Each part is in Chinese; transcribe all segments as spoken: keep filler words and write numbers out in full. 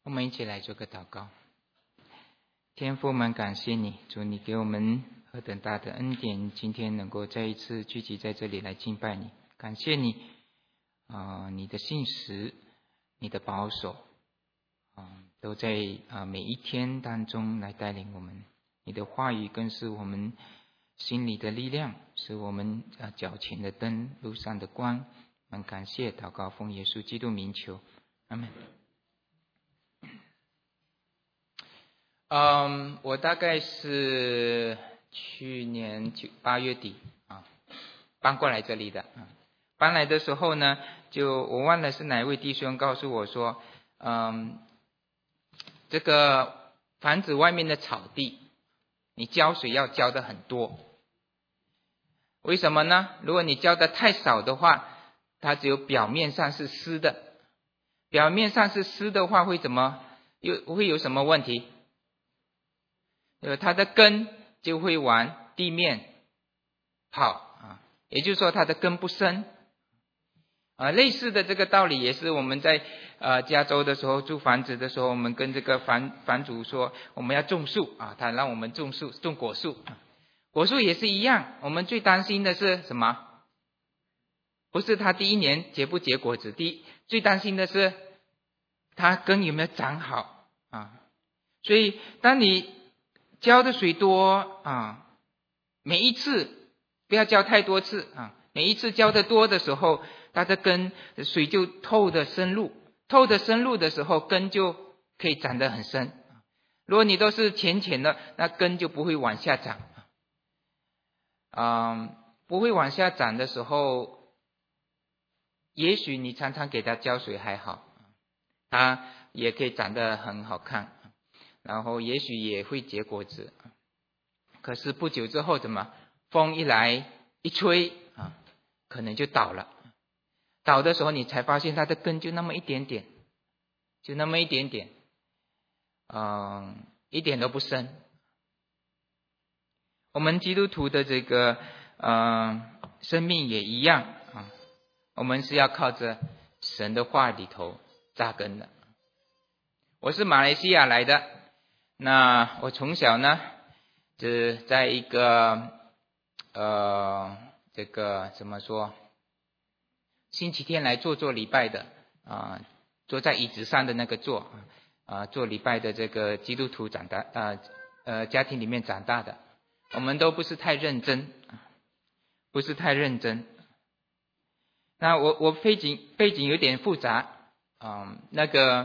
我们一起来做个祷告。天父，我们感谢你，主，你给我们何等大的恩典，今天能够再一次聚集在这里来敬拜你。感谢你啊、呃，你的信实，你的保守啊、呃，都在啊、呃、每一天当中来带领我们。你的话语更是我们心里的力量，是我们啊、呃、脚前的灯，路上的光。我们感谢祷告，奉耶稣基督名求，阿们。嗯，我大概是去年九八月底啊搬过来这里的啊。搬来的时候呢，就我忘了是哪一位弟兄告诉我说，嗯，这个房子外面的草地，你浇水要浇的很多。为什么呢？如果你浇的太少的话，它只有表面上是湿的，表面上是湿的话，会怎么又会有什么问题？呃，它的根就会往地面跑啊，也就是说它的根不深啊。类似的这个道理也是我们在呃加州的时候租房子的时候，我们跟这个房房主说我们要种树啊，他让我们种树种果树，果树也是一样。我们最担心的是什么？不是它第一年结不结果子，第最担心的是它根有没有长好啊。所以当你浇的水多啊，每一次不要浇太多次啊，每一次浇的多的时候，它的根水就透的深入，透的深入的时候，根就可以长得很深。如果你都是浅浅的，那根就不会往下长啊，不会往下长的时候，也许你常常给它浇水还好，它也可以长得很好看。然后也许也会结果子，可是不久之后怎么风一来一吹啊，可能就倒了。倒的时候你才发现它的根就那么一点点，就那么一点点，嗯，一点都不深。我们基督徒的这个嗯生命也一样啊，我们是要靠着神的话里头扎根的。我是马来西亚来的。那我从小呢，是在一个呃，这个怎么说？星期天来做做礼拜的啊、呃，坐在椅子上的那个坐啊、呃，做礼拜的这个基督徒长大啊呃，呃家庭里面长大的，我们都不是太认真，不是太认真。那我我背景背景有点复杂啊、呃，那个。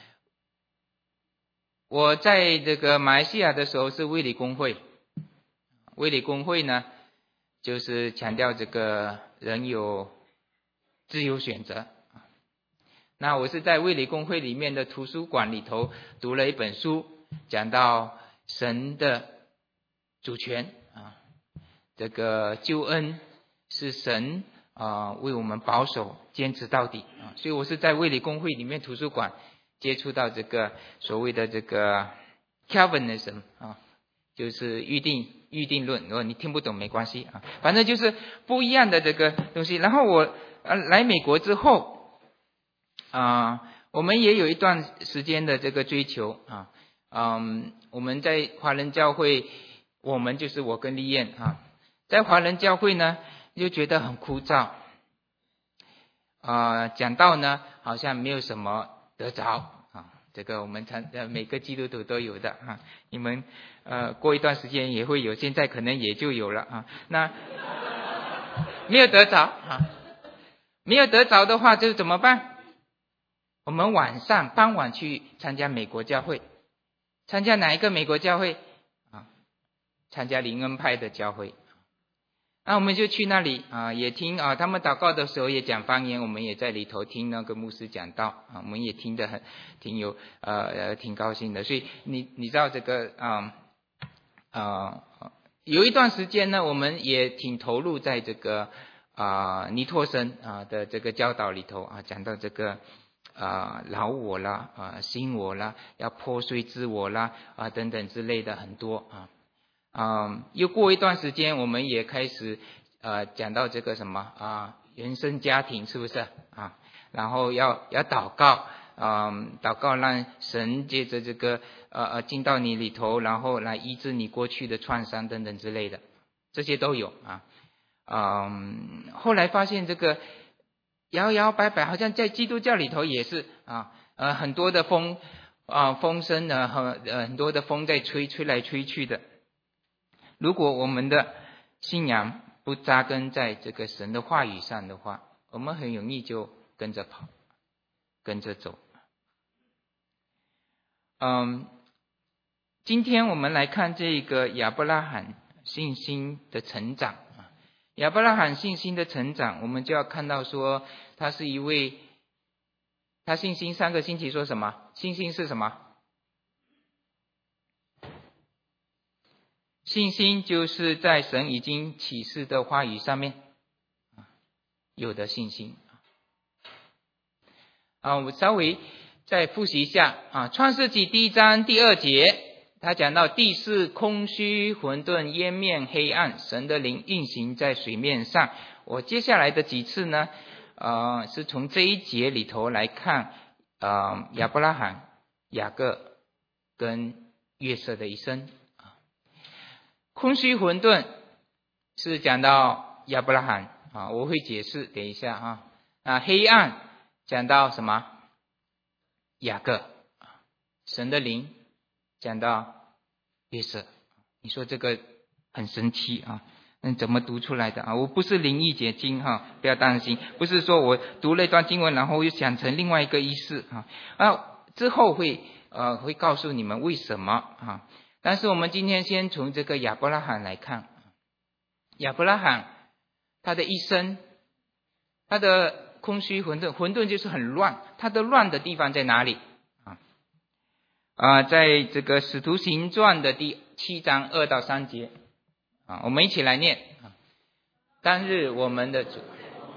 我在这个马来西亚的时候是卫理公会，卫理公会呢，就是强调这个人有自由选择。那我是在卫理公会里面的图书馆里头读了一本书，讲到神的主权啊，这个救恩是神啊为我们保守坚持到底啊，所以我是在卫理公会里面图书馆接触到这个所谓的这个 Calvinism 啊，就是预定预定论。如果你听不懂没关系啊，反正就是不一样的这个东西。然后我呃来美国之后啊、呃，我们也有一段时间的这个追求啊，嗯，我们在华人教会，我们就是我跟丽燕啊，在华人教会呢就觉得很枯燥啊、呃，讲道呢好像没有什么得着啊，这个我们常呃每个基督徒都有的啊，你们呃过一段时间也会有，现在可能也就有了啊。那没有得着啊，没有得着的话，就怎么办？我们晚上傍晚去参加美国教会，参加哪一个美国教会啊？参加灵恩派的教会。那我们就去那里啊，也听啊，他们祷告的时候也讲方言，我们也在里头听那个牧师讲道啊，我们也听得很挺有呃呃挺高兴的。所以你你知道这个啊啊、呃、有一段时间呢，我们也挺投入在这个啊、呃、尼托生啊的这个教导里头啊，讲到这个啊、呃、老我啦啊新我啦，要破碎自我啦啊等等之类的很多啊。啊、嗯，又过一段时间，我们也开始呃讲到这个什么啊，原生家庭是不是啊？然后要要祷告啊、呃、祷告让神借着这个呃呃进到你里头，然后来医治你过去的创伤等等之类的，这些都有啊。嗯，后来发现这个摇摇摆摆，好像在基督教里头也是啊，呃，很多的风啊，风声呢，和呃很多的风在吹，吹来吹去的。如果我们的信仰不扎根在这个神的话语上的话，我们很容易就跟着跑，跟着走。嗯，今天我们来看这个亚伯拉罕信心的成长。亚伯拉罕信心的成长，我们就要看到说，他是一位，他信心上个星期说什么？信心是什么？信心就是在神已经启示的话语上面有的信心。啊，我稍微再复习一下啊，创世纪第一章第二节。他讲到地是空虚混沌烟面黑暗，神的灵运行在水面上。我接下来的几次呢呃，是从这一节里头来看呃亚伯拉罕、雅各跟约瑟的一生。空虚混沌是讲到亚伯拉罕啊，我会解释等一下啊。啊，黑暗讲到什么？雅各。神的灵讲到约瑟。你说这个很神奇啊，嗯，怎么读出来的啊？我不是灵异解经哈，不要担心，不是说我读了一段经文然后又想成另外一个意思啊。啊，之后会呃会告诉你们为什么啊。但是我们今天先从这个亚伯拉罕来看，亚伯拉罕他的一生，他的空虚混沌，混沌就是很乱，他的乱的地方在哪里啊？啊，在这个使徒行传的第七章二到三节啊，我们一起来念啊。当日我们的主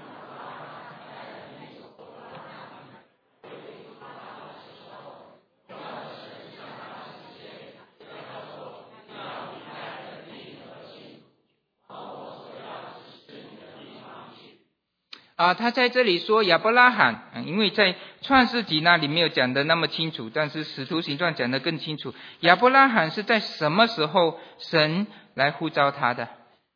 啊，他在这里说亚伯拉罕，因为在创世纪那里没有讲的那么清楚，但是使徒行传讲得更清楚。亚伯拉罕是在什么时候神来呼召他的？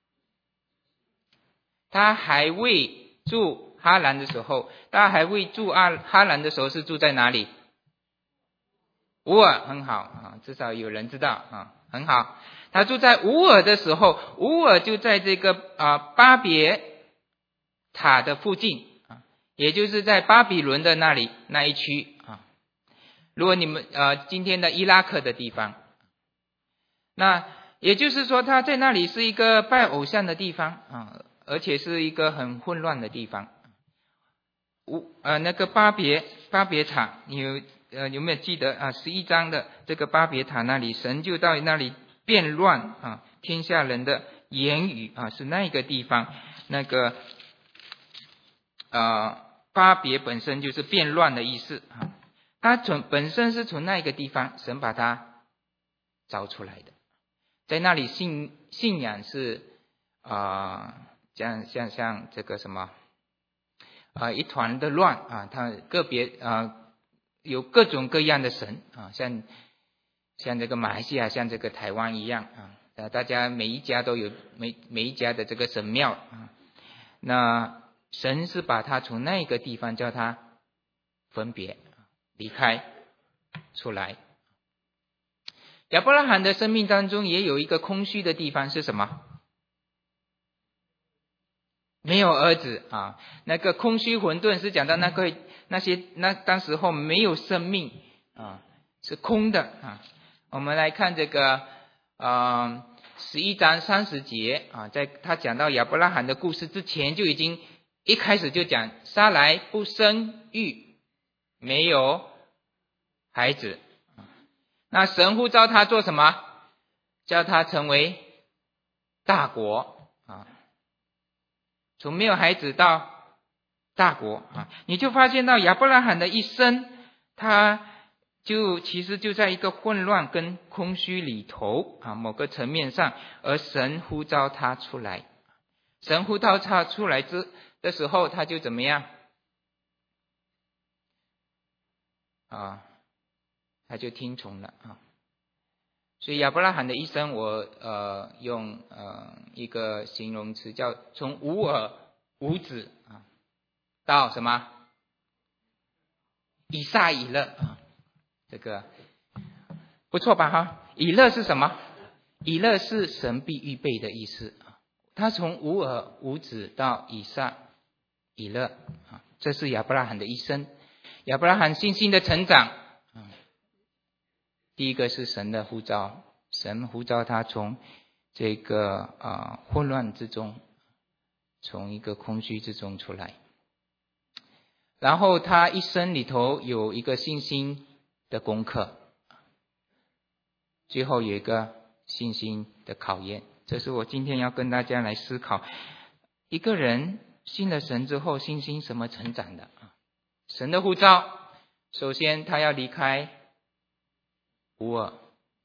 他还未住哈兰的时候，他还未住阿哈兰的时候是住在哪里？乌尔，很好啊，至少有人知道啊，很好。他住在乌尔的时候，乌尔就在这个啊巴别塔的附近啊，也就是在巴比伦的那里那一区啊。如果你们呃今天的伊拉克的地方，那也就是说他在那里是一个拜偶像的地方啊，而且是一个很混乱的地方。乌呃那个巴别巴别塔，你有呃有没有记得啊？十一章的这个巴别塔那里，神就到那里变乱啊，天下人的言语啊，是那个地方那个。呃，巴别本身就是变乱的意思啊，它从本身是从那个地方神把它找出来的，在那里信信仰是啊，像像像这个什么啊、呃、一团的乱啊，它个别啊、呃、有各种各样的神啊，像像这个马来西亚像这个台湾一样啊，大家每一家都有每每一家的这个神庙啊，那。神是把他从那个地方叫他分别离开出来。亚伯拉罕的生命当中也有一个空虚的地方是什么？没有儿子啊。那个空虚混沌是讲到那个那些那当时候没有生命啊，是空的啊。我们来看这个呃十一章三十节啊，在他讲到亚伯拉罕的故事之前就已经。一开始就讲撒来不生育，没有孩子。那神呼召他做什么？叫他成为大国啊，从没有孩子到大国啊，你就发现到亚伯拉罕的一生，他就其实就在一个混乱跟空虚里头啊，某个层面上，而神呼召他出来，神呼召他出来之的时候，他就怎么样？ 啊，他就听从了啊。所以亚伯拉罕的一生，我呃用呃一个形容词叫从无儿无子啊，到什么以撒以勒啊，这个不错吧哈？以勒是什么？以勒是神必预备的意思啊。他从无儿无子到以撒以勒啊，这是亚伯拉罕的一生。亚伯拉罕信心的成长，啊，第一个是神的呼召，神呼召他从这个啊混乱之中，从一个空虚之中出来。然后他一生里头有一个信心的功课，最后有一个信心的考验。这是我今天要跟大家来思考，一个人信了神之后，信心怎么成长的？神的呼召，首先他要离开无儿，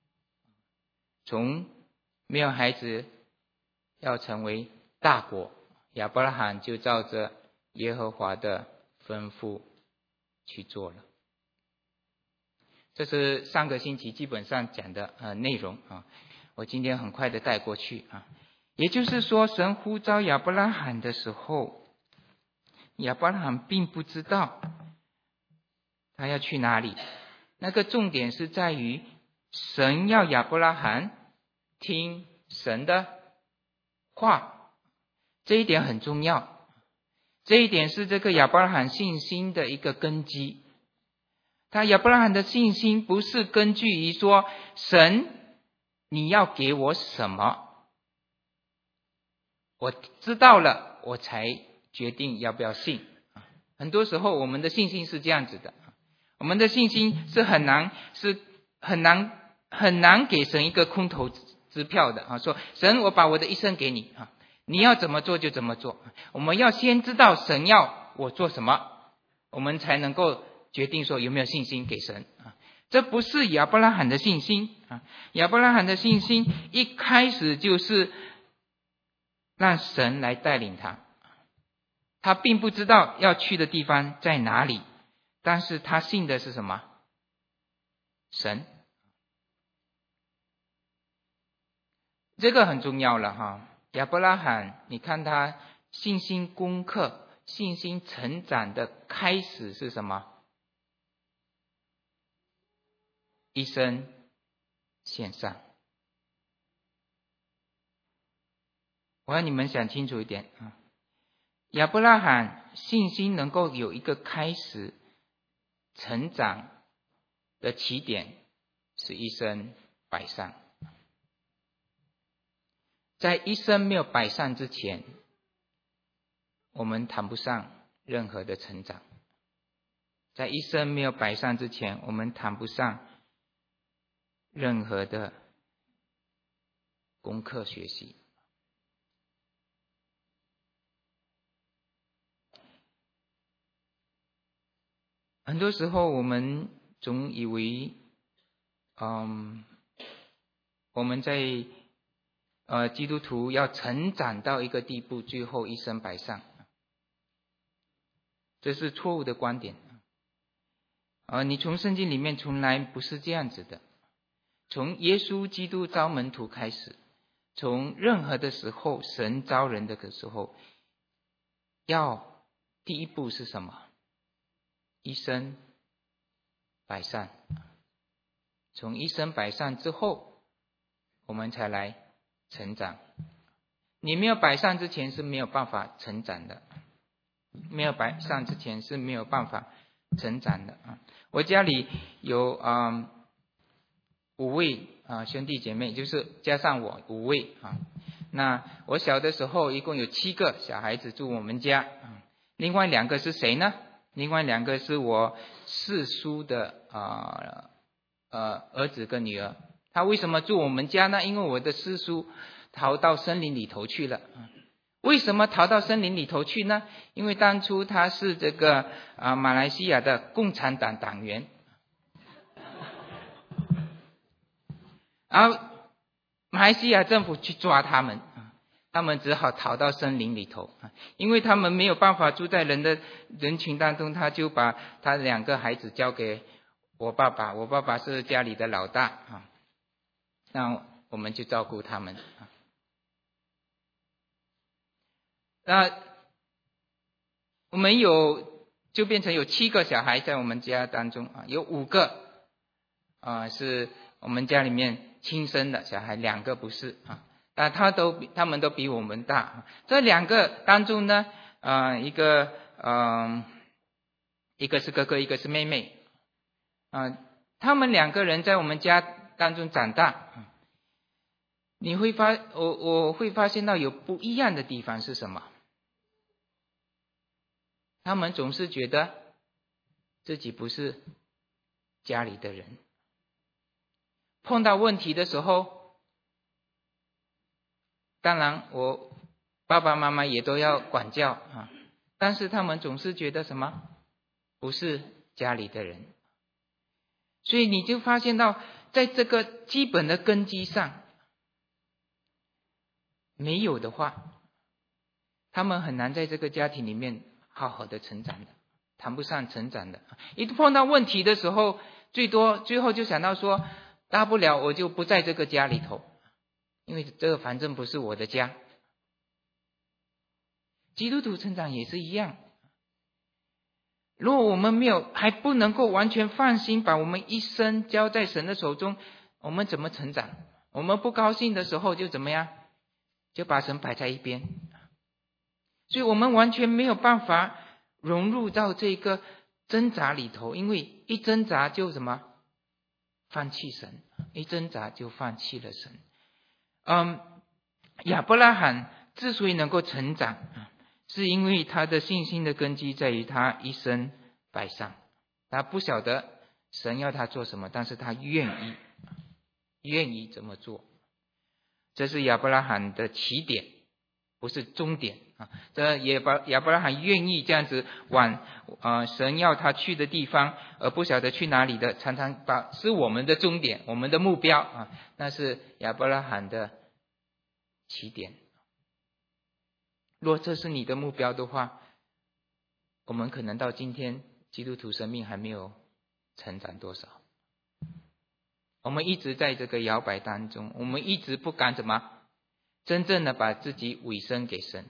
从没有孩子要成为大国，亚伯拉罕就照着耶和华的吩咐去做了。这是上个星期基本上讲的呃内容啊，我今天很快的带过去啊。也就是说，神呼召亚伯拉罕的时候，亚伯拉罕并不知道他要去哪里。那个重点是在于神要亚伯拉罕听神的话，这一点很重要。这一点是这个亚伯拉罕信心的一个根基。他亚伯拉罕的信心不是根据于说神你要给我什么，我知道了我才决定要不要信。很多时候我们的信心是这样子的，我们的信心是很难是很难很难给神一个空头支票的啊，说神我把我的一生给你啊，你要怎么做就怎么做。我们要先知道神要我做什么，我们才能够决定说有没有信心给神啊。这不是亚伯拉罕的信心啊，亚伯拉罕的信心一开始就是让神来带领他，他并不知道要去的地方在哪里，但是他信的是什么？神。这个很重要了哈。亚伯拉罕，你看他信心功课、信心成长的开始是什么？一生献上。我要你们想清楚一点啊，亚伯拉罕信心能够有一个开始成长的起点，是一生摆上。在一生没有摆上之前，我们谈不上任何的成长。在一生没有摆上之前，我们谈不上任何的功课学习。很多时候我们总以为嗯，我们在呃基督徒要成长到一个地步，最后一生摆上，这是错误的观点。呃，你从圣经里面从来不是这样子的。从耶稣基督招门徒开始，从任何的时候神招人的时候，要第一步是什么？一生摆上。从一生摆上之后，我们才来成长。你没有摆上之前是没有办法成长的，没有摆上之前是没有办法成长的啊！我家里有啊、嗯、五位啊兄弟姐妹，就是加上我五位啊。那我小的时候一共有七个小孩子住我们家啊，另外两个是谁呢？另外两个是我四叔的啊呃儿子跟女儿。他为什么住我们家呢？因为我的四叔逃到森林里头去了。为什么逃到森林里头去呢？因为当初他是这个啊马来西亚的共产党党员，然后马来西亚政府去抓他们，他们只好逃到森林里头，因为他们没有办法住在人的人群当中，他就把他两个孩子交给我爸爸，我爸爸是家里的老大啊，那我们就照顾他们啊。那我们有就变成有七个小孩在我们家当中啊，有五个啊是我们家里面亲生的小孩，两个不是啊，但他都他们都比我们大。这两个当中呢，啊一个嗯、呃、一个是哥哥，一个是妹妹啊，他们两个人在我们家当中长大。你会发我我会发现到有不一样的地方是什么？他们总是觉得自己不是家里的人，碰到问题的时候，当然我爸爸妈妈也都要管教啊，但是他们总是觉得什么？不是家里的人。所以你就发现到在这个基本的根基上没有的话，他们很难在这个家庭里面好好的成长的，谈不上成长的。一碰到问题的时候，最多最后就想到说，大不了我就不在这个家里头，因为这个反正不是我的家。基督徒成长也是一样，如果我们没有还不能够完全放心把我们一生交在神的手中，我们怎么成长？我们不高兴的时候就怎么样？就把神摆在一边。所以我们完全没有办法融入到这个挣扎里头，因为一挣扎就什么？放弃神，一挣扎就放弃了神。嗯，亚伯拉罕之所以能够成长，是因为他的信心的根基在于他一生摆上，他不晓得神要他做什么，但是他愿意，愿意这么做。这是亚伯拉罕的起点，不是终点啊！这也把亚伯拉罕愿意这样子往呃神要他去的地方，而不晓得去哪里的，常常把是我们的终点，我们的目标啊，那是亚伯拉罕的起点。若这是你的目标的话，我们可能到今天基督徒生命还没有成长多少。我们一直在这个摇摆当中，我们一直不敢怎么真正的把自己委身给神。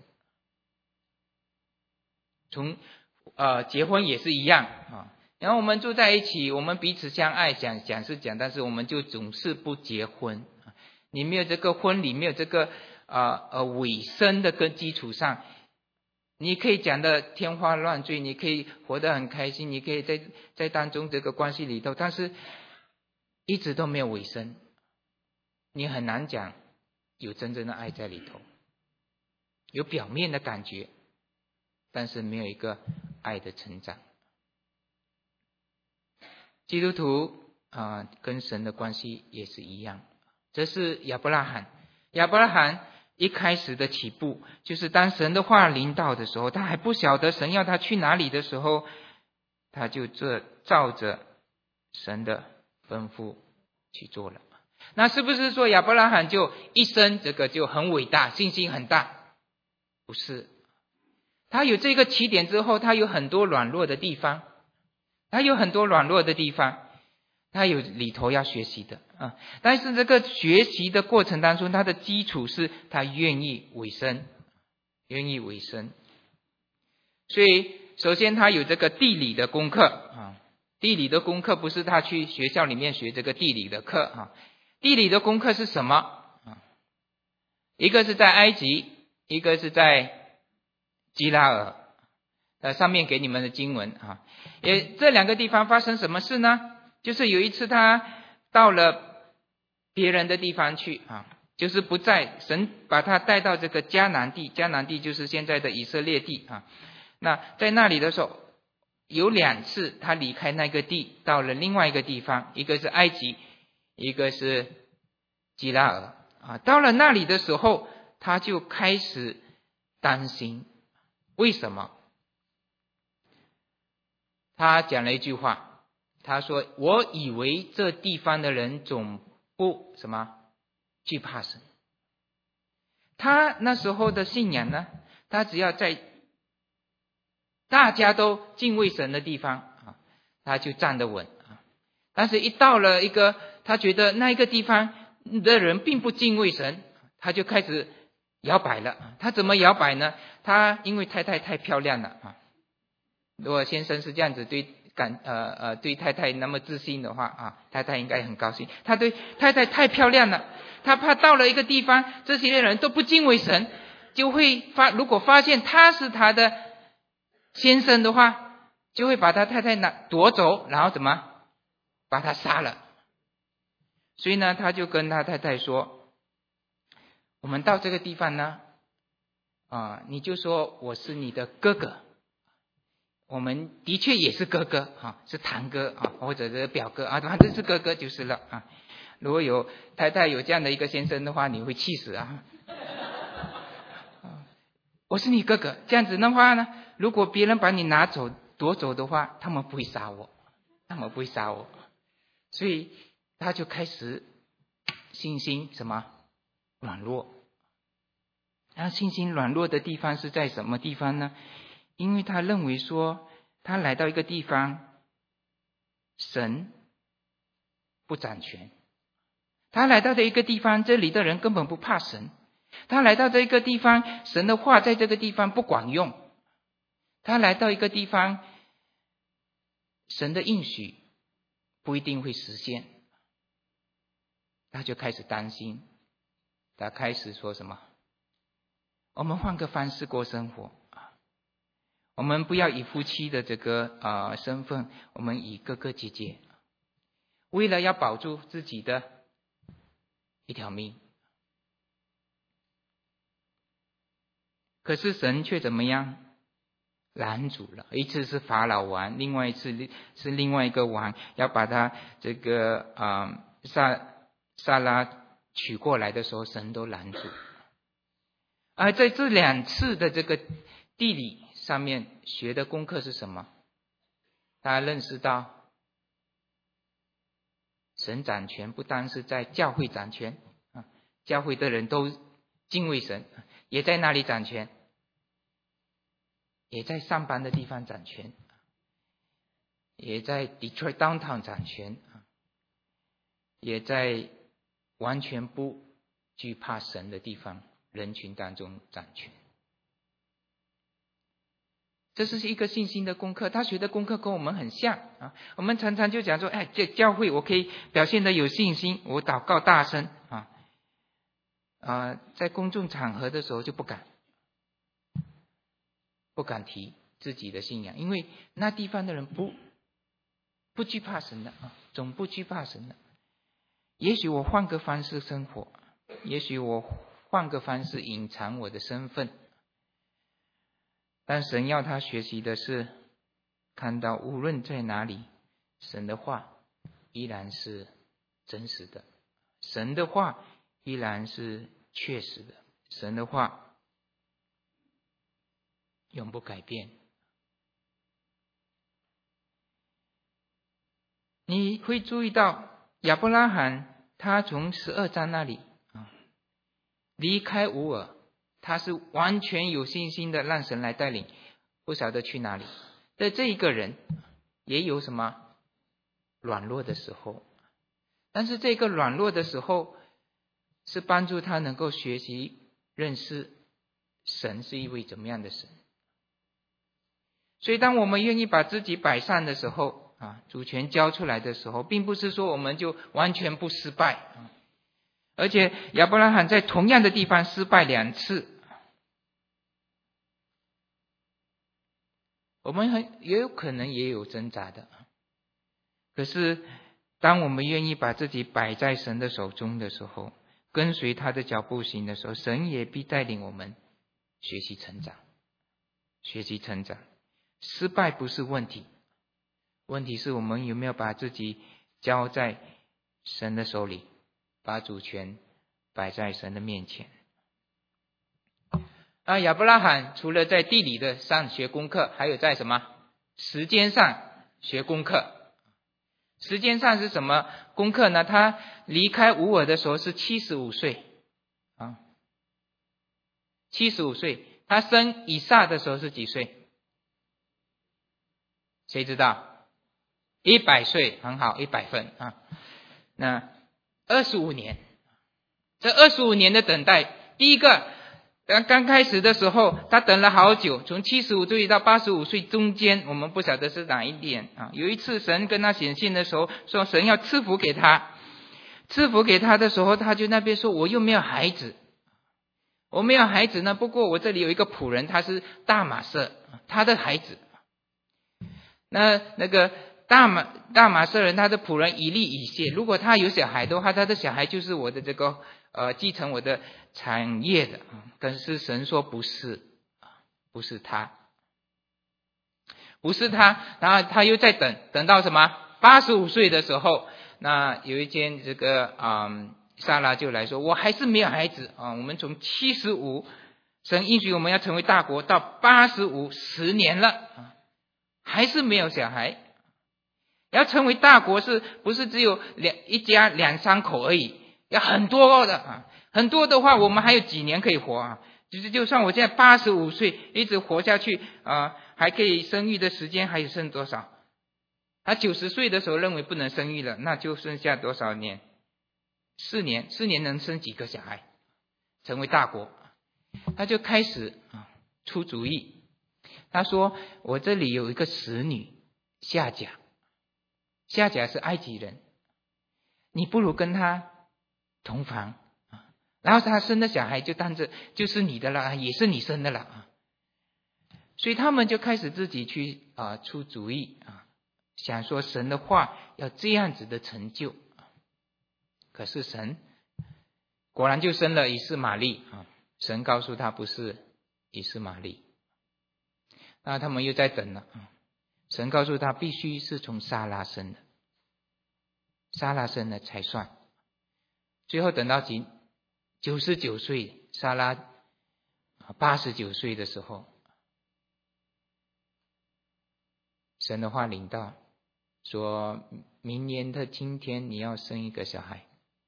从呃结婚也是一样啊，然后我们住在一起，我们彼此相爱，讲讲是讲，但是我们就总是不结婚。你没有这个婚礼，没有这个呃呃委身的跟基础上，你可以讲的天花乱坠，你可以活得很开心，你可以在在当中这个关系里头，但是一直都没有委身，你很难讲有真正的爱在里头，有表面的感觉，但是没有一个爱的成长。基督徒啊、呃，跟神的关系也是一样。这是亚伯拉罕，亚伯拉罕一开始的起步，就是当神的话临到的时候，他还不晓得神要他去哪里的时候，他就这照着神的吩咐去做了。那是不是说亚伯拉罕就一生这个就很伟大，信心很大？不是，他有这个起点之后，他有很多软弱的地方，他有很多软弱的地方，他有里头要学习的啊。但是这个学习的过程当中，他的基础是他愿意委身，愿意委身。所以首先他有这个地理的功课啊，地理的功课不是他去学校里面学这个地理的课啊。地理的功课是什么啊？一个是在埃及，一个是在基拉尔。呃，上面给你们的经文啊，也这两个地方发生什么事呢？就是有一次他到了别人的地方去啊，就是不在神把他带到这个迦南地，迦南地就是现在的以色列地啊。那在那里的时候，有两次他离开那个地，到了另外一个地方，一个是埃及，一个是基拉尔啊。到了那里的时候，他就开始担心，为什么？他讲了一句话，他说：“我以为这地方的人总不什么惧怕神。”他那时候的信仰呢，他只要在大家都敬畏神的地方啊，他就站得稳啊。 但是一到了一个他觉得那一个地方的人并不敬畏神，他就开始摇摆了。他怎么摇摆呢？他因为太太太漂亮了啊。如果先生是这样子对感呃呃对太太那么自信的话啊，太太应该很高兴。他对太太太漂亮了，他怕到了一个地方，这些人都不敬畏神，就会发如果发现他是他的先生的话，就会把他太太拿夺走，然后怎么把他杀了。所以呢，他就跟他太太说：“我们到这个地方呢，啊，你就说我是你的哥哥。”我们的确也是哥哥啊，是堂哥啊，或者是表哥啊，反正是哥哥就是了啊。如果有太太有这样的一个先生的话，你会气死啊！我是你哥哥，这样子的话呢，如果别人把你拿走夺走的话，他们不会杀我，他们不会杀我。所以他就开始信心什么软弱。然后信心软弱的地方是在什么地方呢？因为他认为说，他来到一个地方，神不掌权。他来到的一个地方，这里的人根本不怕神。他来到这个地方，神的话在这个地方不管用。他来到一个地方，神的应许不一定会实现。他就开始担心，他开始说什么？我们换个方式过生活。我们不要以夫妻的这个呃身份，我们以哥哥姐姐，为了要保住自己的一条命。可是神却怎么样拦阻了？一次是法老王，另外一次是另外一个王要把他这个呃撒撒拉娶过来的时候，神都拦阻。而在这两次的这个地理上面学的功课是什么？大家认识到神掌权不单是在教会掌权啊，教会的人都敬畏神，也在那里掌权，也在上班的地方掌权，也在 Detroit Downtown 掌权，也在完全不惧怕神的地方人群当中掌权。这是一个信心的功课，他学的功课跟我们很像啊。我们常常就讲说，哎，这教会我可以表现得有信心，我祷告大声啊，啊，在公众场合的时候就不敢，不敢提自己的信仰，因为那地方的人不不惧怕神的啊，总不惧怕神的。也许我换个方式生活，也许我换个方式隐藏我的身份。但神要他学习的是看到无论在哪里，神的话依然是真实的，神的话依然是确实的，神的话永不改变。你会注意到亚伯拉罕他从十二章那里啊离开乌尔，他是完全有信心的让神来带领，不晓得去哪里。但这一个人也有什么软弱的时候，但是这个软弱的时候是帮助他能够学习认识神是一位怎么样的神。所以当我们愿意把自己摆上的时候啊，主权交出来的时候，并不是说我们就完全不失败啊。而且亚伯拉罕在同样的地方失败两次，我们很也有可能也有挣扎的。可是当我们愿意把自己摆在神的手中的时候，跟随他的脚步行的时候，神也必带领我们学习成长，学习成长。失败不是问题，问题是我们有没有把自己交在神的手里，把主权摆在神的面前。啊，亚伯拉罕除了在地理的上学功课，还有在什么时间上学功课。时间上是什么功课呢？他离开乌尔的时候是七十五岁啊，七十五岁。他生以撒的时候是几岁？谁知道？ 一百岁，很好，一百分啊。那二十五年，这二十五年的等待，第一个，刚刚开始的时候，他等了好久，从七十五岁到八十五岁中间，我们不晓得是哪一点啊。有一次神跟他显现的时候，说神要赐福给他，赐福给他的时候，他就那边说我又没有孩子，我没有孩子呢，不过我这里有一个仆人，他是大马色，他的孩子。那那个大马大马色人，他的仆人以利以谢，如果他有小孩的话，他的小孩就是我的这个呃继承我的产业的。可是神说不是，不是他，不是他。然后他又在等，等到什么八十五岁的时候，那有一天这个嗯撒拉就来说，我还是没有孩子啊。我们从七十五，神应许我们要成为大国，到八十五，十年了啊，还是没有小孩。要成为大国是不是只有两一家两三口而已？要很多的啊，很多的话，我们还有几年可以活啊？就是就算我现在八十五岁一直活下去啊，还可以生育的时间还有剩多少？他九十岁的时候认为不能生育了，那就剩下多少年？四年，四年能生几个小孩？成为大国，他就开始啊出主意。他说：“我这里有一个使女夏甲。”夏甲是埃及人，你不如跟他同房，然后他生的小孩就当着就是你的了，也是你生的了。所以他们就开始自己去啊出主意啊，想说神的话要这样子的成就。可是神果然就生了以斯玛利啊，神告诉他不是以斯玛利，那他们又在等了。神告诉他必须是从撒拉生的，撒拉生的才算。最后等到几九十九岁，撒拉八十九岁的时候，神的话领到，说明年的今天你要生一个小孩。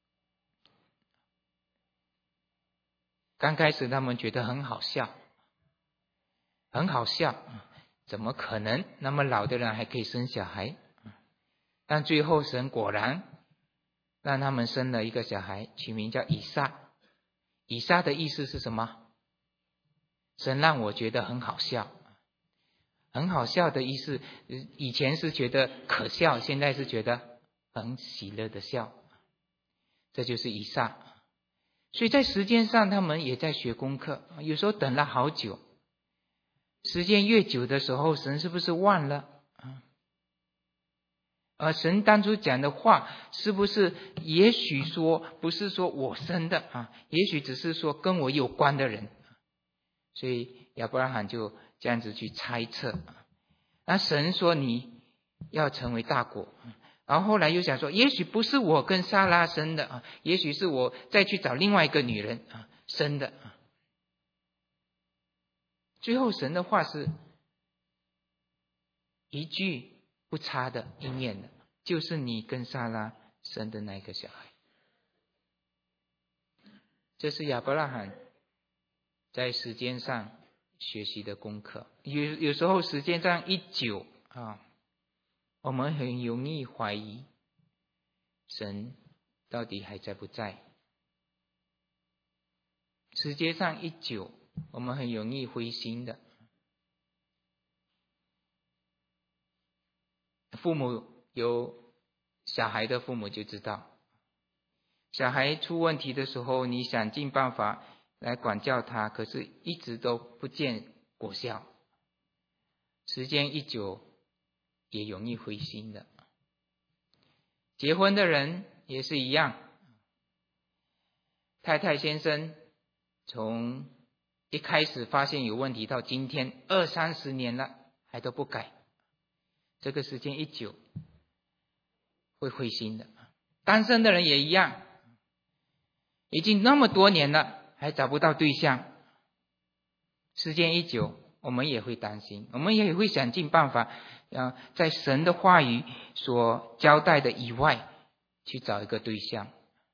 刚开始他们觉得很好笑，很好笑。怎么可能那么老的人还可以生小孩？但最后神果然让他们生了一个小孩，取名叫以撒。以撒的意思是什么？神让我觉得很好笑，很好笑的意思，以前是觉得可笑，现在是觉得很喜乐的笑。这就是以撒。所以在时间上他们也在学功课，有时候等了好久，时间越久的时候，神是不是忘了？而神当初讲的话，是不是也许说不是说我生的啊？也许只是说跟我有关的人。所以亚伯拉罕就这样子去猜测。那神说你要成为大国，然后后来又想说，也许不是我跟撒拉生的啊，也许是我再去找另外一个女人啊生的。最后神的话是一句不差的应验的，就是你跟撒拉生的那个小孩。这是亚伯拉罕在时间上学习的功课。有有时候时间上一久啊，我们很容易怀疑神到底还在不在。时间上一久，我们很容易灰心的。父母有小孩的父母就知道，小孩出问题的时候，你想尽办法来管教他，可是一直都不见果效。时间一久，也容易灰心的。结婚的人也是一样，太太先生从一开始发现有问题到今天二三十年了，还都不改，这个时间一久会灰心的。单身的人也一样，已经那么多年了还找不到对象，时间一久我们也会担心，我们也会想尽办法啊，在神的话语所交代的以外去找一个对象。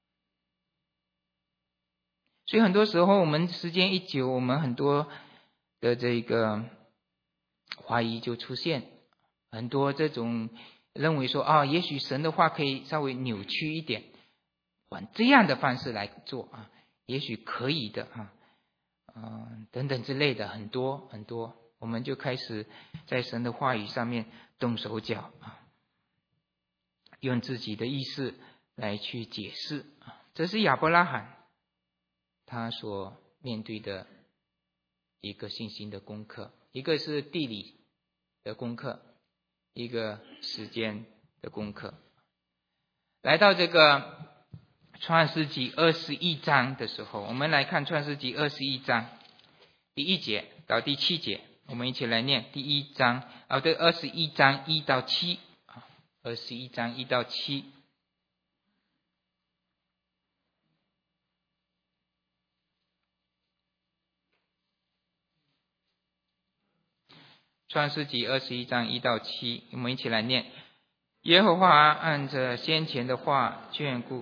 所以很多时候我们时间一久，我们很多的这个怀疑就出现，很多这种认为说啊，也许神的话可以稍微扭曲一点，往这样的方式来做啊，也许可以的啊，嗯，等等之类的，很多很多，我们就开始在神的话语上面动手脚啊，用自己的意思来去解释啊，这是亚伯拉罕他所面对的一个信心的功课，一个是地理的功课，一个时间的功课。来到这个创世纪二十一章的时候，我们来看创世纪二十一章第一节到第七节，我们一起来念第一章啊，对，二十一章一到七啊，二十一章一到七。创世纪二十一章一到七，我们一起来念。耶和华按着先前的话眷顾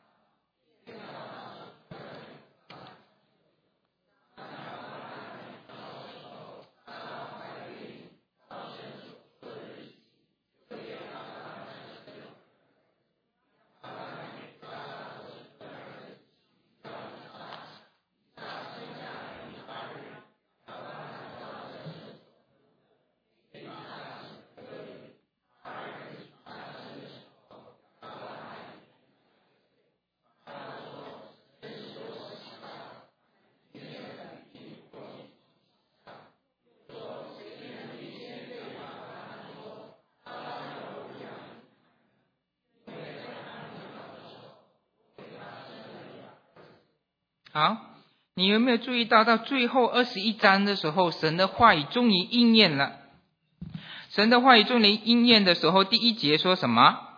好，你有没有注意到，到最后二十一章的时候，神的话语终于应验了。神的话语终于应验的时候，第一节说什么？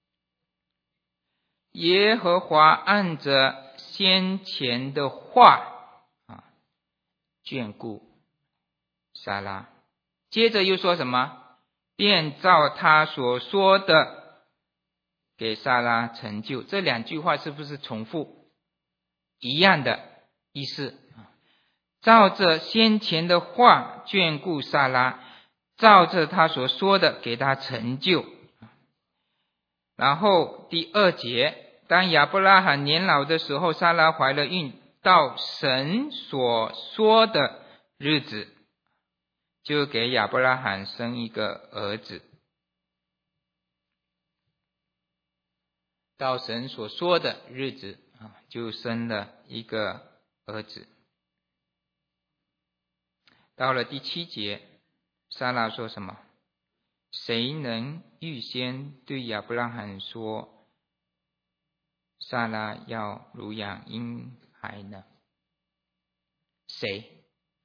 耶和华按着先前的话啊，眷顾撒拉。接着又说什么？便照他所说的给撒拉成就。这两句话是不是重复？一样的意思，照着先前的话眷顾撒拉，照着他所说的给他成就。然后第二节，当亚伯拉罕年老的时候，撒拉怀了孕，到神所说的日子，就给亚伯拉罕生一个儿子。到神所说的日子啊，就生了一个儿子。到了第七节，撒拉说什么？谁能预先对亚伯拉罕说，撒拉要乳养婴孩呢？谁？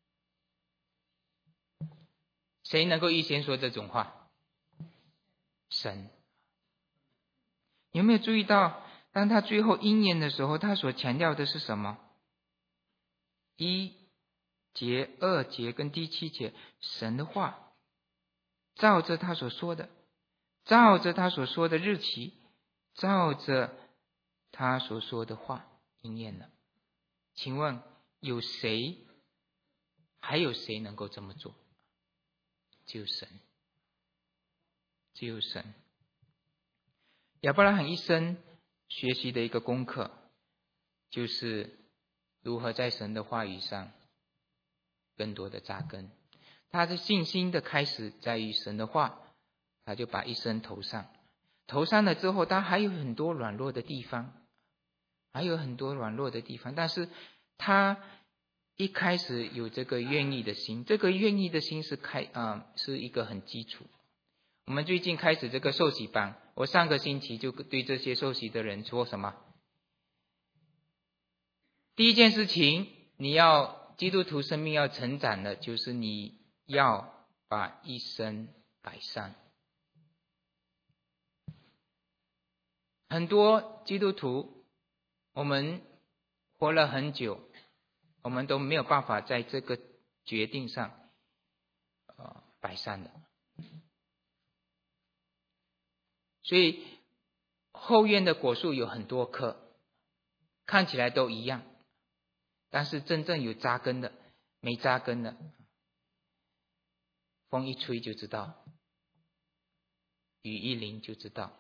谁能够预先说这种话？神。有没有注意到，当他最后应验的时候，他所强调的是什么？一节、二节跟第七节，神的话，照着他所说的，照着他所说的日期，照着他所说的话应验了。请问有谁，还有谁能够这么做？只有神，只有神。亚伯拉罕一生学习的一个功课，就是如何在神的话语上更多的扎根。他的信心的开始在于神的话，他就把一生投上，投上了之后，他还有很多软弱的地方，还有很多软弱的地方，但是他一开始有这个愿意的心，这个愿意的心是开啊、呃，是一个很基础。我们最近开始这个受洗班，我上个星期就对这些受洗的人说什么？第一件事情，你要基督徒生命要成长的，就是你要把一生摆上。很多基督徒，我们活了很久，我们都没有办法在这个决定上呃摆上的。所以后院的果树有很多棵，看起来都一样，但是真正有扎根的，没扎根的，风一吹就知道。 雨一淋就知道。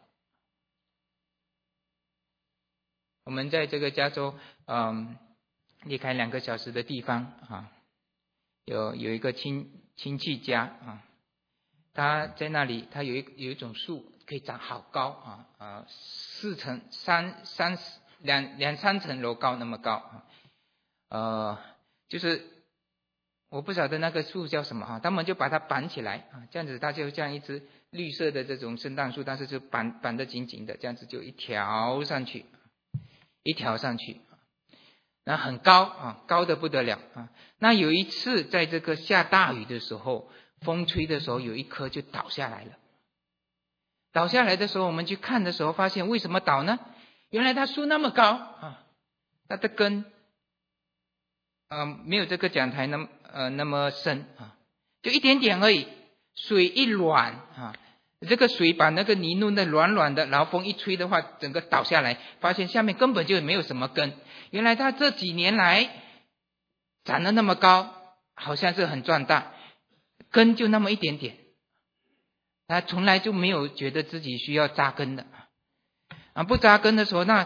我们在这个加州，嗯，离开两个小时的地方啊，有有一个亲亲戚家啊，他在那里，他有一有一种树可以长好高啊啊，四层三三两两三层楼高那么高啊，呃，就是我不晓得那个树叫什么啊，他们就把它绑起来啊，这样子它就像一只绿色的这种圣诞树，但是就绑绑得紧紧的，这样子就一条上去。一条上去，那很高啊，高得不得了啊！那有一次在这个下大雨的时候，风吹的时候，有一棵就倒下来了。倒下来的时候，我们去看的时候，发现为什么倒呢？原来它树那么高啊，它的根，呃，没有这个讲台那么呃那么深啊，就一点点而已。水一软啊。这个水把那个泥弄得软软的，然后风一吹的话，整个倒下来，发现下面根本就没有什么根。原来它这几年来长得那么高，好像是很壮大，根就那么一点点。他从来就没有觉得自己需要扎根的啊，不扎根的时候，那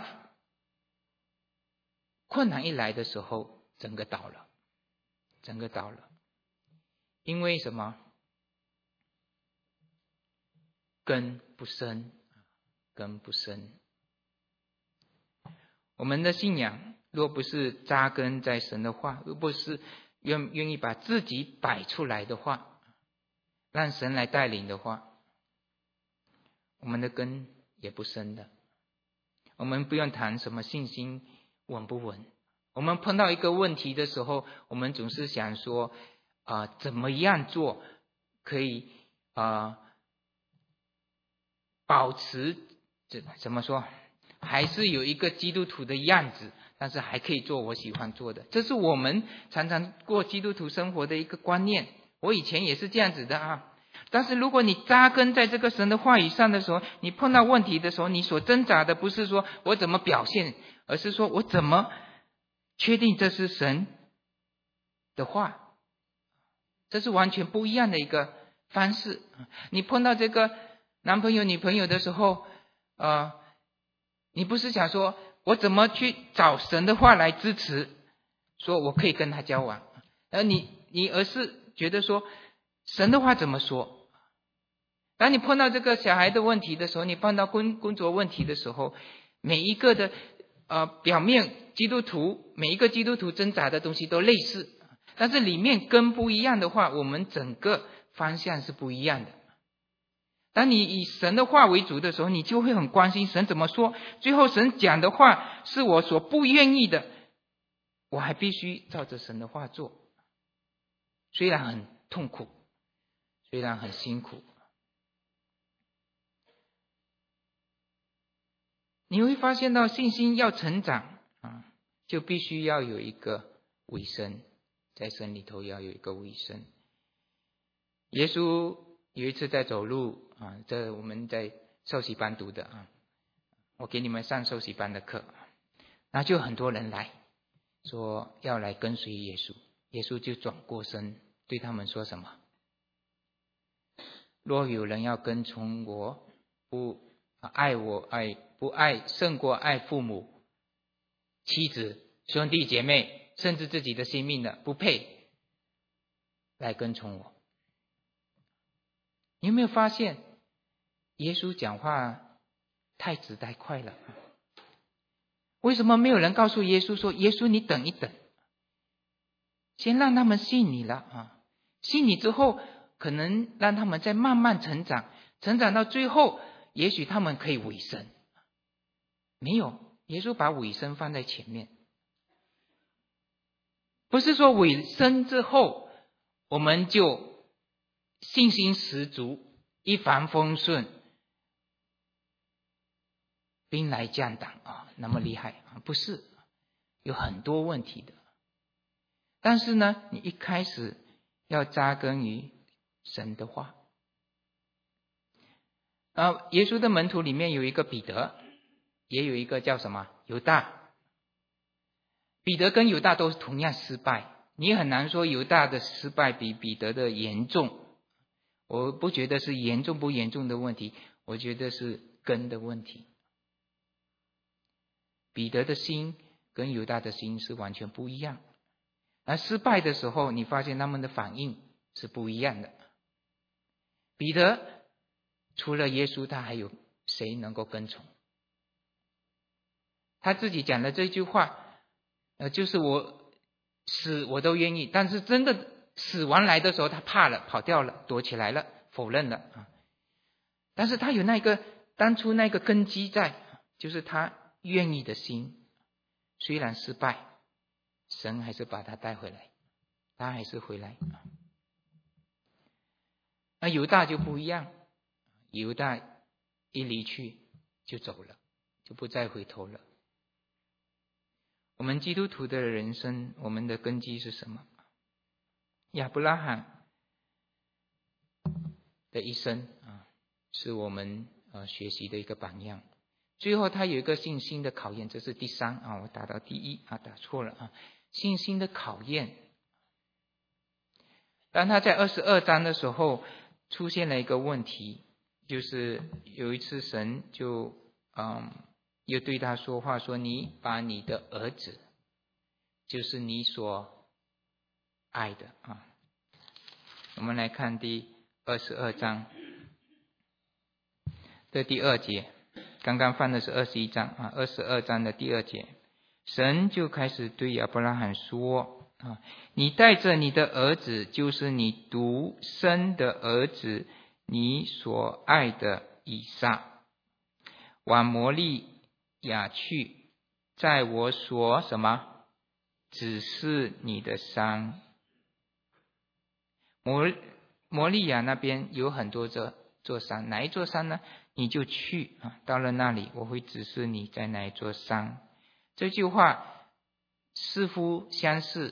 困难一来的时候，整个倒了，整个倒了。因为什么？根不深，根不深。我们的信仰若不是扎根在神的话，若不是愿愿意把自己摆出来的话，让神来带领的话，我们的根也不深的。我们不用谈什么信心稳不稳，我们碰到一个问题的时候，我们总是想说啊、呃，怎么样做可以啊？呃保持这怎么说，还是有一个基督徒的样子，但是还可以做我喜欢做的。这是我们常常过基督徒生活的一个观念。我以前也是这样子的啊。但是如果你扎根在这个神的话语上的时候，你碰到问题的时候，你所挣扎的不是说我怎么表现，而是说我怎么确定这是神的话。这是完全不一样的一个方式。你碰到这个男朋友女朋友的时候，呃，你不是想说我怎么去找神的话来支持，说我可以跟他交往，而你你而是觉得说神的话怎么说。当你碰到这个小孩的问题的时候，你碰到工工作问题的时候，每一个的呃表面基督徒，每一个基督徒挣扎的东西都类似，但是里面根不一样的话，我们整个方向是不一样的。当你以神的话为主的时候，你就会很关心神怎么说。最后神讲的话是我所不愿意的，我还必须照着神的话做，虽然很痛苦，虽然很辛苦。你会发现到信心要成长啊，就必须要有一个尾声，在神里头要有一个尾声。耶稣有一次在走路啊，这我们在受洗班读的啊，我给你们上受洗班的课，那就很多人来说要来跟随耶稣，耶稣就转过身对他们说什么？若有人要跟从我，不爱我爱不爱胜过爱父母、妻子、兄弟姐妹，甚至自己的性命的，不配来跟从我。你有没有发现耶稣讲话太直太快了？为什么没有人告诉耶稣说，耶稣你等一等，先让他们信你了啊，信你之后可能让他们再慢慢成长，成长到最后也许他们可以委身。没有，耶稣把委身放在前面，不是说委身之后我们就信心十足，一帆风顺，兵来将挡啊，那么厉害啊？不是，有很多问题的。但是呢，你一开始要扎根于神的话。啊，耶稣的门徒里面有一个彼得，也有一个叫什么犹大。彼得跟犹大都同样失败，你很难说犹大的失败比彼得的严重。我不觉得是严重不严重的问题， 我觉得是根的问题。彼得的心跟犹大的心是完全不一样，而失败的时候，你发现他们的反应是不一样的。彼得除了耶稣，他还有谁能够跟从？他自己讲的这句话，呃，就是我死我都愿意，但是真的死完来的时候，他怕了，跑掉了，躲起来了，否认了啊。但是他有那个当初那个根基在，就是他愿意的心，虽然失败，神还是把他带回来，他还是回来。那犹大就不一样，犹大一离去就走了，就不再回头了。我们基督徒的人生，我们的根基是什么？亚伯拉罕的一生啊，是我们呃学习的一个榜样。最后他有一个信心的考验，这是第三啊，我打到第一啊，打错了啊，信心的考验。当他在二十二章的时候出现了一个问题，就是有一次神就嗯又对他说话，说你把你的儿子，就是你所爱的啊。我们来看第二十二章的第二节，刚刚翻的是二十一章啊，二十二章的第二节，神就开始对亚伯拉罕说啊，你带着你的儿子，就是你独生的儿子，你所爱的以撒，往摩利亚去，在我所什么指示你的山。摩摩利亚那边有很多座座山，哪一座山呢？你就去啊，到了那里，我会指示你在哪一座山。这句话似乎相似，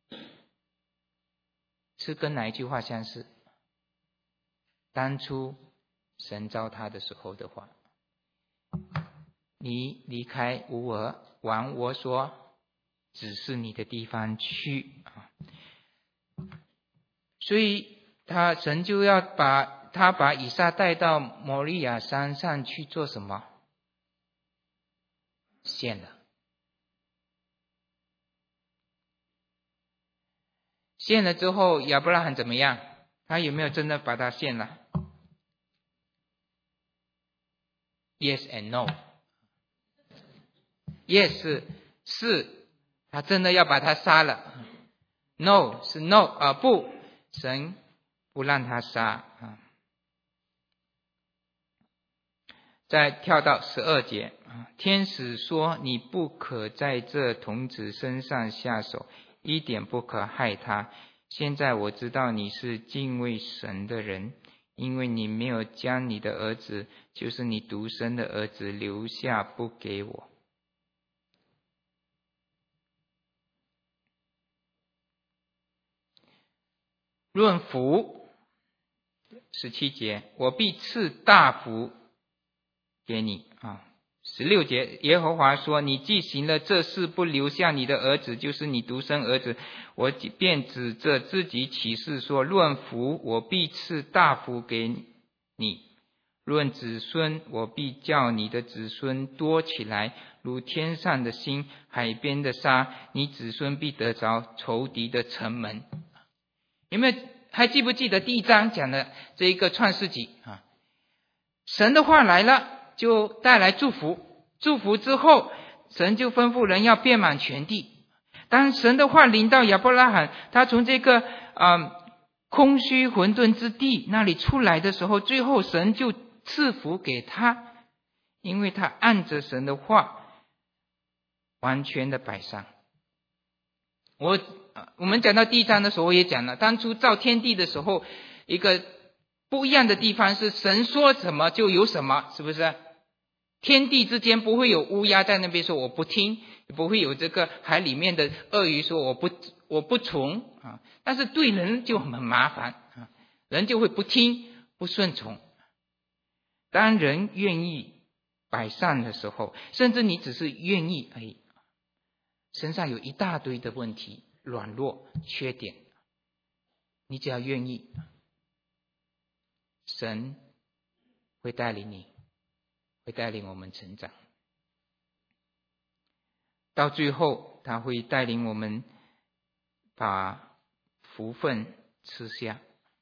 是跟哪一句话相似？当初神召他的时候的话，你离开乌尔，往我所指示你的地方去啊。所以他神就要把他把以撒带到摩利亚山上去做什么？献了。献了之后，亚伯拉罕怎么样？他有没有真的把他献了？ Yes and no。 Yes 是是，他真的要把他杀了。 No 是 no 啊、呃、不，神不让他杀啊。再跳到十二节，天使说，你不可在这童子身上下手，一点不可害他。现在我知道你是敬畏神的人，因为你没有将你的儿子，就是你独生的儿子留下不给我。论福，十七节，我必赐大福给你啊。十六节，耶和华说，你既行了这事，不留下你的儿子，就是你独生儿子，我便指着自己起誓说，论福，我必赐大福给你；论子孙，我必叫你的子孙多起来，如天上的星，海边的沙，你子孙必得着仇敌的城门。有没有还记不记得第一章讲的这一个创世纪啊？神的话来了，就带来祝福，祝福之后，神就吩咐人要遍满全地。当神的话临到亚伯拉罕，他从这个、呃、空虚混沌之地那里出来的时候，最后神就赐福给他，因为他按着神的话完全的摆上。我我们讲到第一章的时候，我也讲了，当初造天地的时候，一个不一样的地方是神说什么就有什么，是不是？天地之间不会有乌鸦在那边说我不听，也不会有这个海里面的鳄鱼说我不我不从啊。但是对人就很麻烦啊，人就会不听不顺从。当人愿意摆上的时候，甚至你只是愿意而已，身上有一大堆的问题、软弱、缺点，你只要愿意，神会带领你，会带领我们成长。到最后，他会带领我们把福分吃下，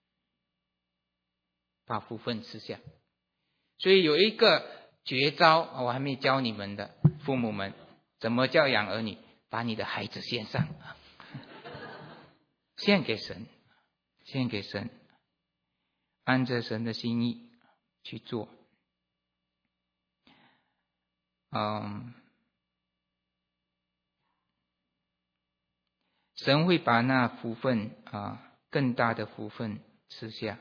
把福分吃下。所以有一个绝招，我还没教你们的父母们怎么教养儿女，把你的孩子献上，献给神，献给神，按着神的心意去做。嗯，神会把那福分啊，更大的福分吃下。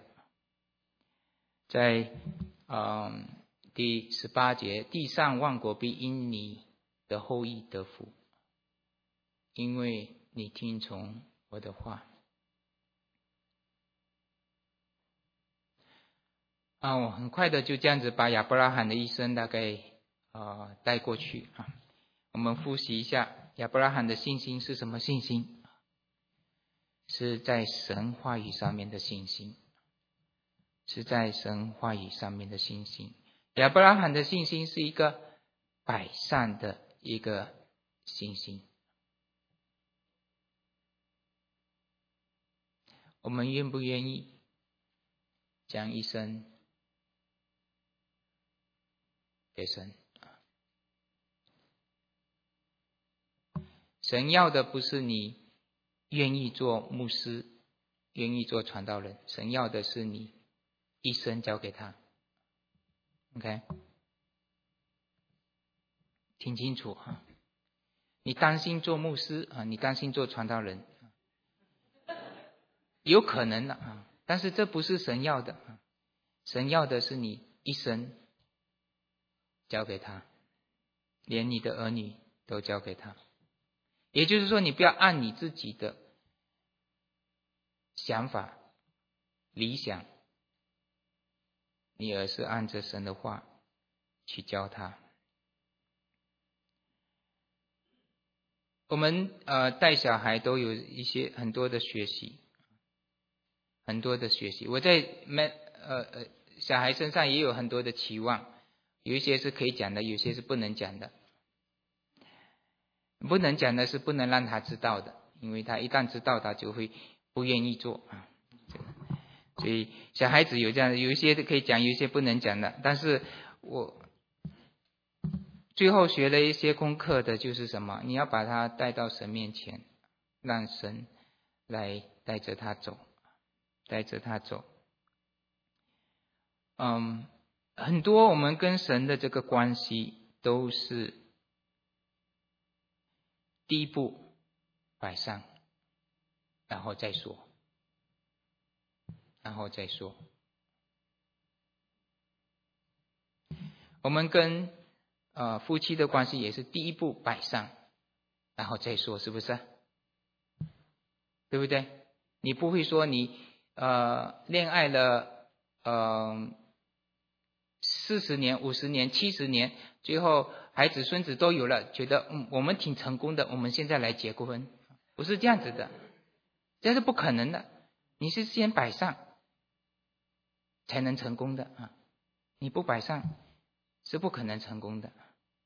在嗯第十八节，地上万国必因你的后裔得福，因为你听从我的话。啊，我很快的就这样子把亚伯拉罕的一生大概呃带过去啊。我们复习一下亚伯拉罕的信心是什么信心？是在神话语上面的信心，是在神话语上面的信心。亚伯拉罕的信心是一个百善的一个信心。我们愿不愿意将一生给神？神要的不是你愿意做牧师，愿意做传道人，神要的是你一生交给他。 OK， 听清楚啊！你担心做牧师啊，你担心做传道人，有可能的啊，但是这不是神要的。神要的是你一生交给他，连你的儿女都交给他。也就是说，你不要按你自己的想法、理想，你而是按着神的话去教他。我们呃带小孩都有一些很多的学习，很多的学习。我在呃呃小孩身上也有很多的期望，有一些是可以讲的，有些是不能讲的。不能讲的是不能让他知道的，因为他一旦知道，他就会不愿意做啊。所以小孩子有这样，有一些可以讲，有一些不能讲的。但是我最后学了一些功课的，就是什么？你要把他带到神面前，让神来带着他走，带着他走。嗯，很多我们跟神的这个关系都是第一步摆上，然后再说，然后再说。我们跟呃夫妻的关系也是第一步摆上，然后再说，是不是？对不对？你不会说你呃恋爱了呃四十年、五十年、七十年，最后孩子孙子都有了，觉得嗯我们挺成功的，我们现在来结个婚，不是这样子的，这是不可能的。你是先摆上才能成功的啊，你不摆上是不可能成功的。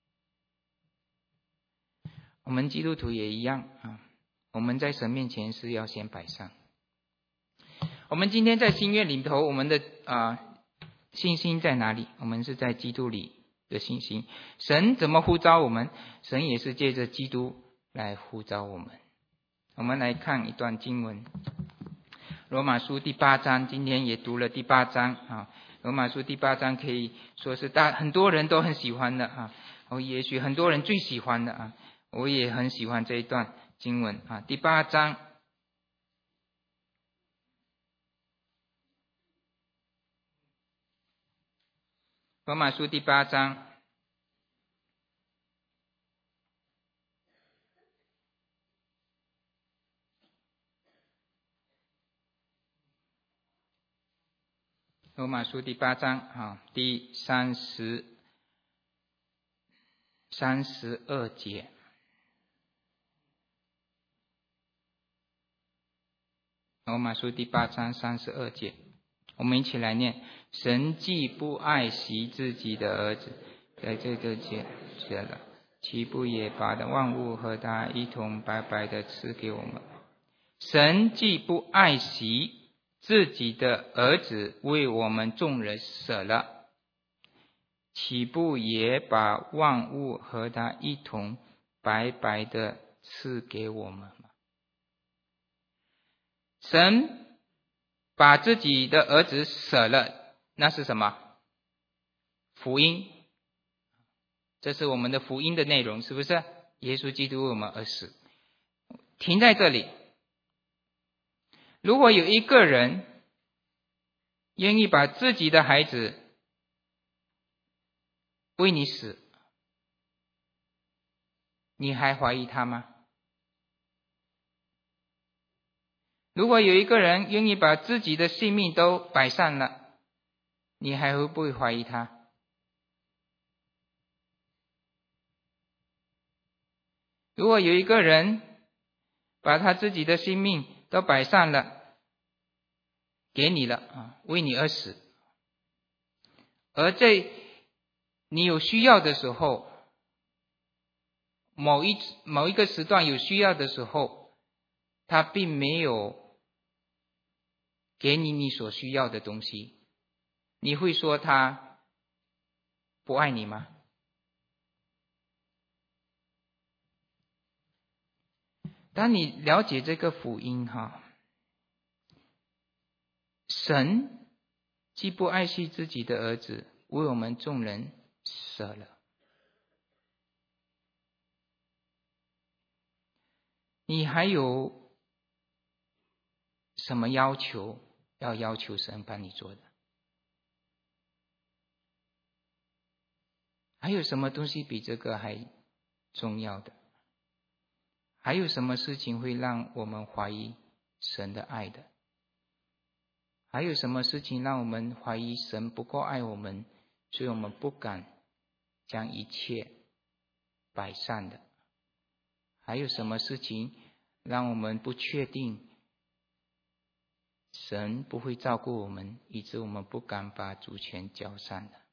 我们基督徒也一样啊，我们在神面前是要先摆上。我们今天在新约里头，我们的啊信心在哪里？我们是在基督里的信心。神怎么呼召我们？神也是借着基督来呼召我们。我们来看一段经文，罗马书第八章，今天也读了第八章啊。罗马书第八章可以说是大很多人都很喜欢的啊，哦，也许很多人最喜欢的啊，我也很喜欢这一段经文啊。第八章，罗马书第八章，罗马书第八章啊，第三十三十二节。罗马书第八章三十二节， 我们一起来念：神既不爱惜自己的儿子，在这个界写了，岂不也把万物和他一同白白的赐给我们？神既不爱惜自己的儿子，为我们众人舍了，岂不也把万物和他一同白白的赐给我们吗？神把自己的儿子舍了，那是什么？福音。这是我们的福音的内容，是不是？耶稣基督为我们而死。停在这里。如果有一个人愿意把自己的孩子为你死，你还怀疑他吗？如果有一个人愿意把自己的性命都摆上了，你还会不会怀疑他？如果有一个人把他自己的性命都摆上了，给你了啊，为你而死，而在你有需要的时候，某一某一个时段有需要的时候，他并没有给你你所需要的东西，你会说他不爱你吗？当你了解这个福音哈，神既不爱惜自己的儿子，为我们众人舍了。你还有什么要求要要求神帮你做的？还有什么东西比这个还重要的？还有什么事情会让我们怀疑神的爱的？还有什么事情让我们怀疑神不够爱我们，所以我们不敢将一切摆上的？还有什么事情让我们不确定神不会照顾我们，以致我们不敢把主权交上的？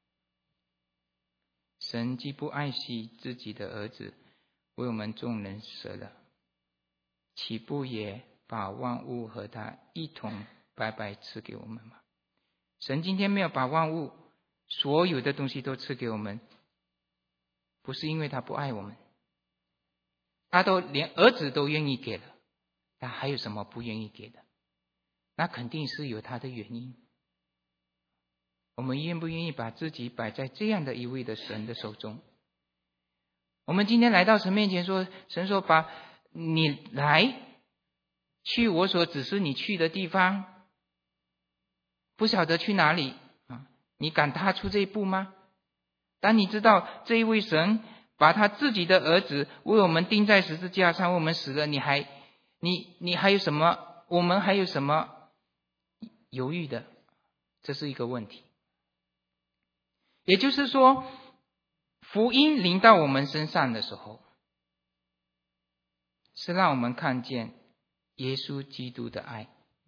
神既不爱惜自己的儿子，为我们众人舍了，岂不也把万物和他一同白白赐给我们吗？神今天没有把万物所有的东西都赐给我们，不是因为他不爱我们，他都连儿子都愿意给了，他还有什么不愿意给的？那肯定是有他的原因。我们愿不愿意把自己摆在这样的一位的神的手中？我们今天来到神面前说，神说把你来去我所指示你去的地方，不晓得去哪里啊？你敢踏出这一步吗？当你知道这一位神把他自己的儿子为我们钉在十字架上，为我们死了，你还你你还有什么？我们还有什么犹豫的？这是一个问题。也就是说，福音临到我们身上的时候，是让我们看见耶稣基督的爱，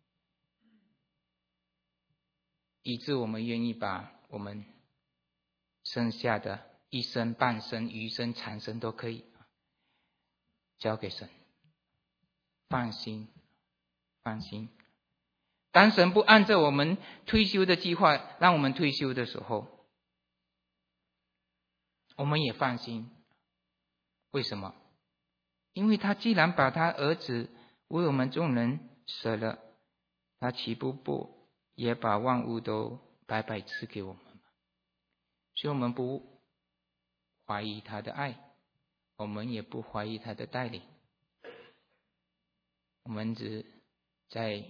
以致我们愿意把我们剩下的一生、半生、余生、长生都可以交给神。放心，放心。当神不按照我们退休的计划让我们退休的时候，我们也放心。为什么？因为他既然把他儿子为我们众人舍了，他岂不不也把万物都白白赐给我们吗？所以我们不怀疑他的爱，我们也不怀疑他的带领，我们只在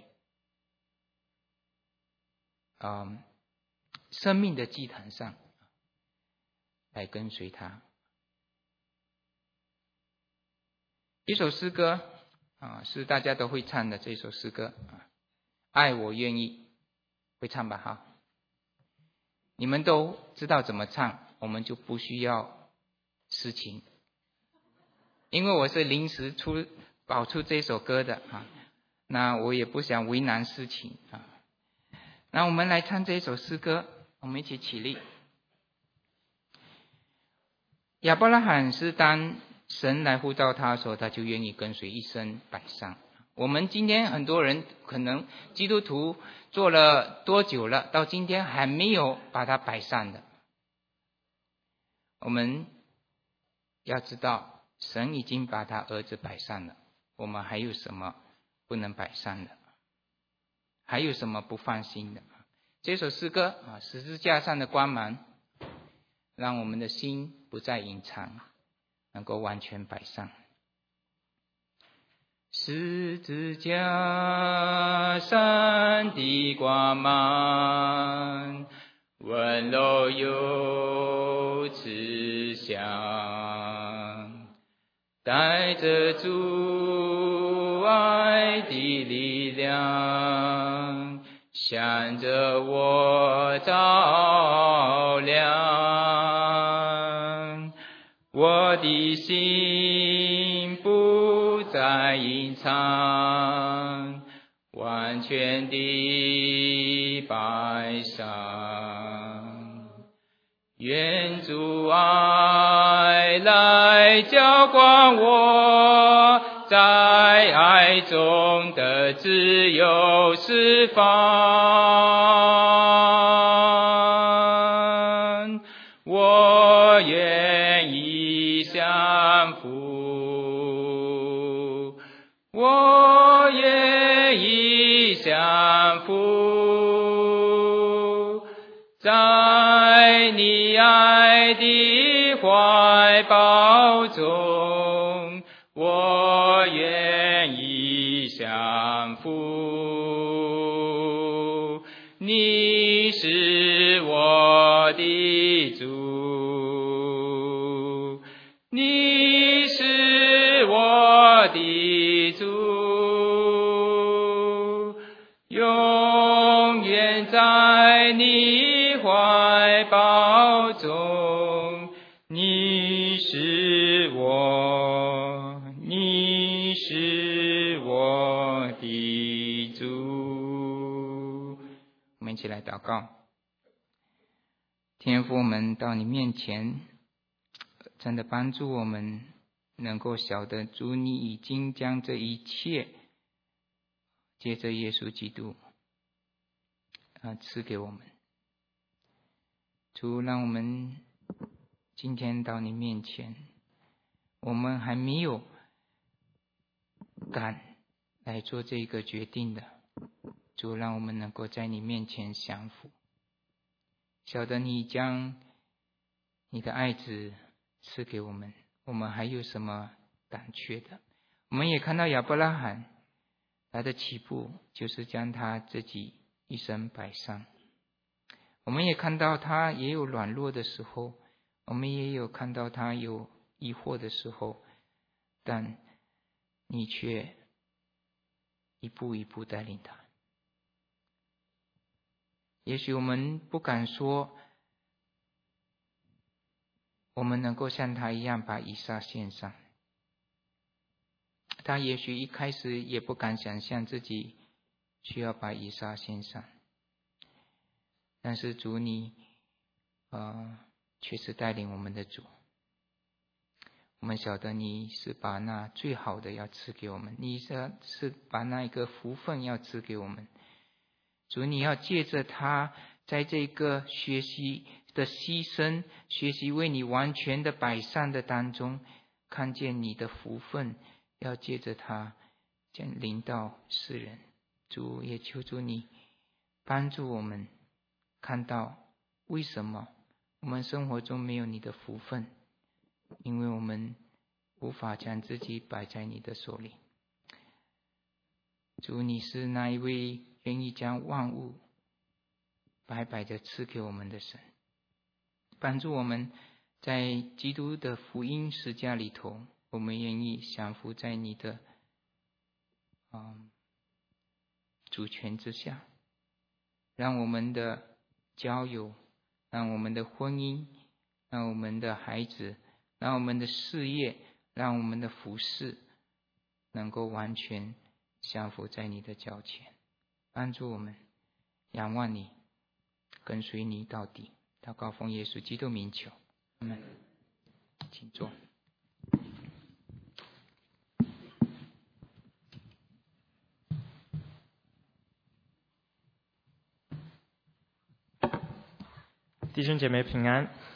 嗯生命的祭坛上来跟随他。一首诗歌啊，是大家都会唱的这首诗歌啊，爱我愿意，会唱吧哈？你们都知道怎么唱，我们就不需要诗情，因为我是临时出跑出这首歌的啊，那我也不想为难诗情啊。 那我们来唱这一首诗歌，我们一起起立。亚伯拉罕是当神来呼召他的时候，他就愿意跟随，一生摆上。我们今天很多人可能基督徒做了多久了，到今天还没有把它摆上的。我们要知道，神已经把他儿子摆上了，我们还有什么不能摆上的？还有什么不放心的？这首诗歌啊，十字架上的光芒，让我们的心不再隐藏，能够完全摆上。十字架上的光芒，温柔又慈祥，带着主爱的力量，向着我照亮。我的心不再隐藏，完全的摆上。愿主爱来浇灌我，在爱中的自由释放。我愿意降服，我愿意降服，在你爱的怀抱中，我愿意降服。你是我的主，你是我的主，永远在你怀抱中。你是我，你是我的主。我们一起来祷告。天父，我们到你面前，真的帮助我们能够晓得主你已经将这一切借着耶稣基督啊赐给我们。主，让我们今天到你面前，我们还没有敢来做这个决定的，主，让我们能够在你面前降服，晓得你将你的爱子赐给我们，我们还有什么胆怯的？我们也看到亚伯拉罕他的起步就是将他自己一生摆上，我们也看到他也有软弱的时候，我们也有看到他有疑惑的时候，但你却一步一步带领他。也许我们不敢说我们能够像他一样把以撒献上，他也许一开始也不敢想象自己需要把以撒献上，但是主你呃，却是带领我们的主。我们晓得你是把那最好的要赐给我们，你是是把那一个福分要赐给我们。主，你要借着他在这个学习的牺牲，学习为你完全的摆上的当中，看见你的福分，要借着他将临到世人。主，也求主你帮助我们看到为什么我们生活中没有你的福分，因为我们无法将自己摆在你的手里。主，你是那一位愿意将万物白白的赐给我们的神，帮助我们在基督的福音十架里头，我们愿意降服在你的、嗯、主权之下，让我们的交友，让我们的婚姻，让我们的孩子，让我们的事业，让我们的服事能够完全降服在你的脚前，帮助我们， 仰望你，跟随你到底。祷告奉耶稣基督名求，阿们。请坐。 弟兄姐妹平安。